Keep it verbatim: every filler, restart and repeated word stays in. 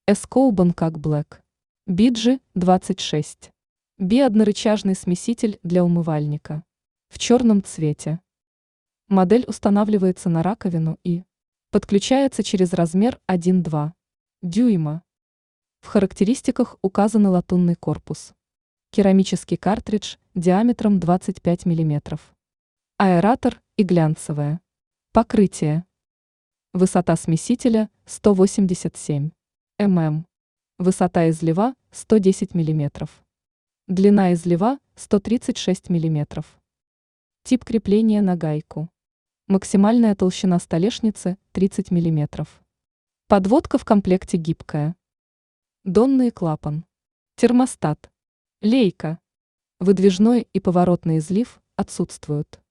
Esco Bangkok Black. би джи двадцать шесть. Би-однорычажный смеситель для умывальника. В черном цвете. Модель устанавливается на раковину и подключается через размер один и два дюйма. В характеристиках указан латунный корпус. Керамический картридж диаметром двадцать пять миллиметров. Аэратор и глянцевое покрытие. Высота смесителя сто восемьдесят семь миллиметров. Высота излива сто десять миллиметров. Длина излива сто тридцать шесть миллиметров. Тип крепления на гайку. Максимальная толщина столешницы тридцать миллиметров. Подводка в комплекте гибкая. Донный клапан. Термостат. Лейка. Выдвижной и поворотный излив отсутствуют.